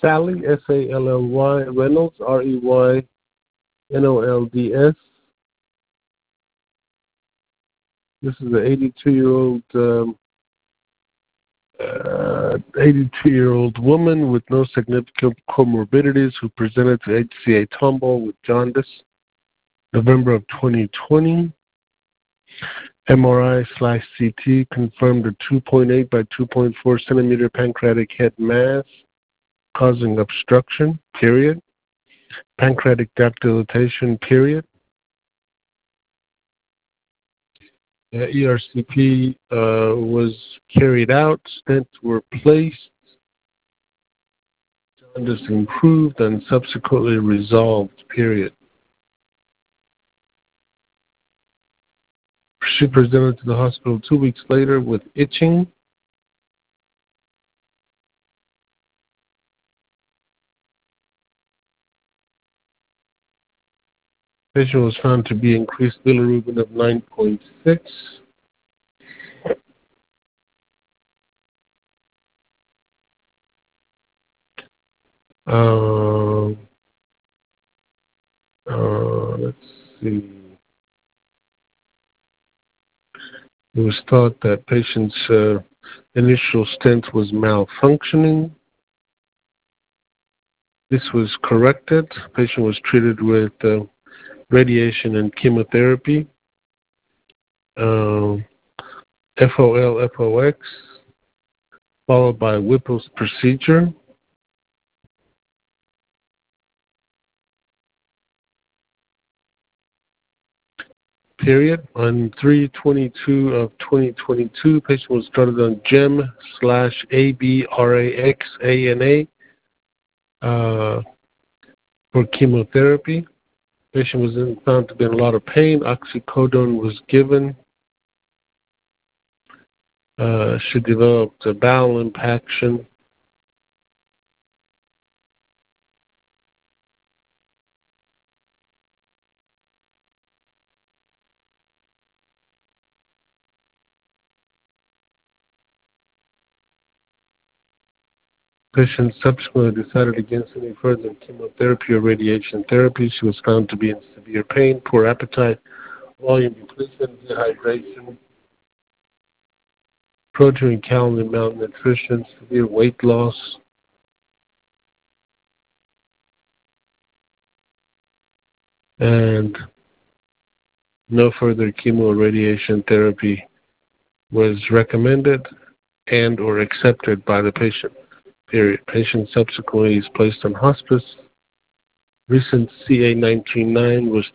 Sally, Sally, Reynolds, Reynolds. This is an 82-year-old woman with no significant comorbidities who presented to HCA Tomball with jaundice, November of 2020. MRI/CT confirmed a 2.8 by 2.4 centimeter pancreatic head mass causing obstruction, period. Pancreatic duct dilatation, period. ERCP was carried out, stents were placed, jaundice improved and subsequently resolved, period. She presented to the hospital 2 weeks later with itching. Patient was found to be increased bilirubin of 9.6. Let's see. It was thought that patient's initial stent was malfunctioning. This was corrected. Patient was treated with radiation and chemotherapy, FOL, FOX, followed by Whipple's procedure. Period. On 3/22 of 2022, patient was started on GEM/ABRAXANA for chemotherapy. Patient was found to be in a lot of pain. Oxycodone was given. She developed a bowel impaction. Patient subsequently decided against any further chemotherapy or radiation therapy. She was found to be in severe pain, poor appetite, volume depletion, dehydration, protein and calorie malnutrition, severe weight loss. And no further chemo or radiation therapy was recommended and or accepted by the patient. Period. Patient subsequently is placed on hospice. Recent CA19-9 was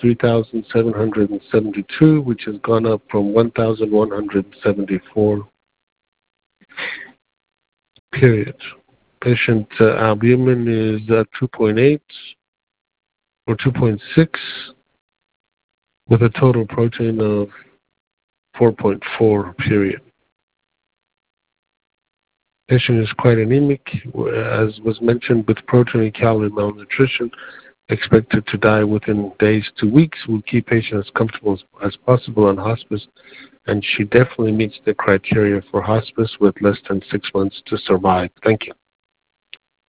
3,772, which has gone up from 1,174. Period. Patient albumin is 2.8 or 2.6 with a total protein of 4.4. Period. Patient is quite anemic, as was mentioned, with protein and calorie malnutrition, expected to die within days to weeks. We'll keep patient as comfortable as possible on hospice, and she definitely meets the criteria for hospice with less than 6 months to survive. Thank you.